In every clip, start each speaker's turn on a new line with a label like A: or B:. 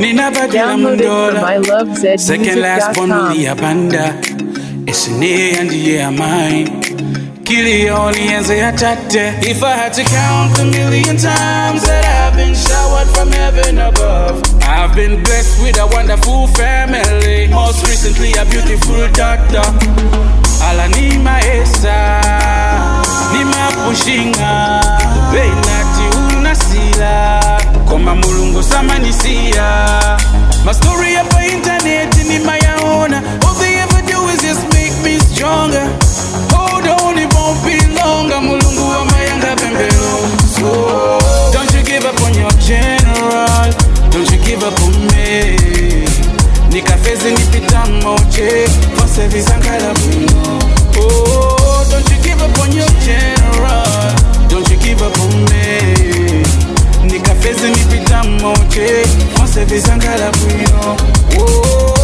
A: Downloaded from ilovezmusic.com.
B: Second last one with the abanda. It's an A and the A mine. Kilioni and Zayatate. If I had to count the million times that I've been showered from heaven above, I've been blessed with a wonderful family. Most recently a beautiful daughter. Ala nima esa, nima pushinga, benati unasila, koma mulungu samanisia. My story up on internet ni mayaona. All they ever do is just make me stronger. Hold on, it won't be longer. Mulungu wa mayanga bembelo. So don't you give up on your general. Don't you give up on me. Nikafezi nipita moche. For service ankala bino. Oh, don't you give up on your general. Don't you give up on me. Nikafezi nipita moche. For service ankala bino. Oh.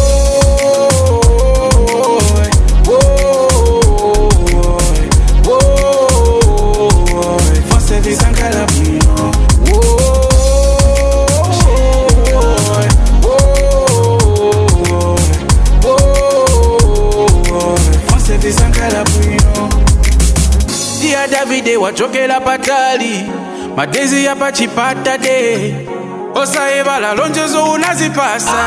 B: Davide wachokela patali madezi hapa chipata de osaevala lonjezo unazipasa.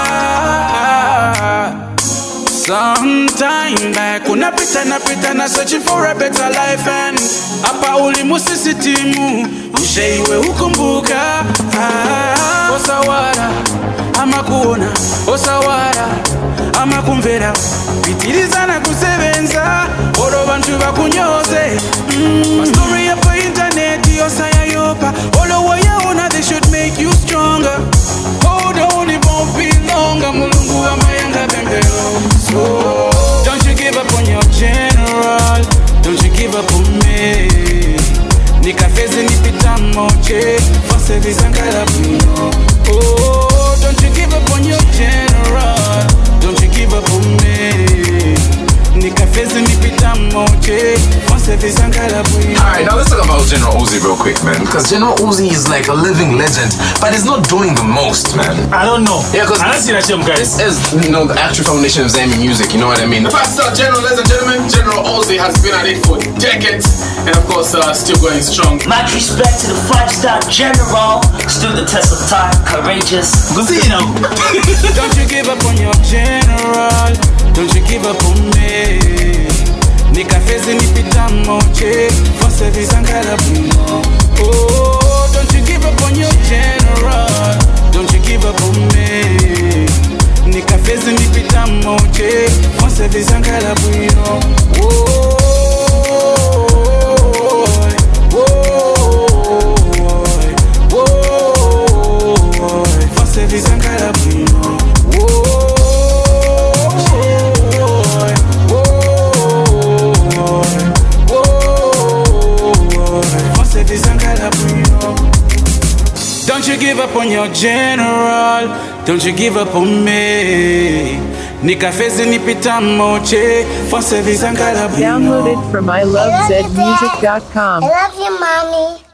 B: Sometime back unapita na searching for a better life, and hapa ulimusisitimu usheiwe ukumbuka. Osawara ama kuona, osawara ama kumvera, pitiliza na kusebenza olo bantu bakunyoze. My story up on internet yosaya yopa olo wayaona, they should make you stronger. Hold on, it won't be longer. Mulungu wa mayanga bembelo. So don't you give up on your general. Don't you give up on me. Nikafezi nipita moche. For service ankala bino. Oh, don't you give up on your general. Don't you give up on me. Nikafezi nipita moche. For service ankala bino.
C: Alright, now let's talk about General Uzi real quick, man. Because General Uzi is like a living legend, but he's not doing the most, man.
D: I don't know.
C: Yeah, because this is, you know, the actual foundation of Zambian music, you know what I mean?
E: Pastor General, ladies and gentlemen, General Uzi has been at it for decades, and of course, still going strong.
F: Much respect to the 5-star General, stood the test of time, courageous.
D: Good to you know.
B: Don't you give up on your general. Don't you give up on me. Nikafezi nipita moche. For service ankala bino. Oh, don't you give up on your general. Don't you give up on me. Nikafezi nipita moche. For service ankala bino. Oh. Don't you give up on your general. Don't you give up on me. Nikafezi nipita moche. For service ankala bino.
A: Downloaded from ilovezmusic.com.
G: I love you, mommy.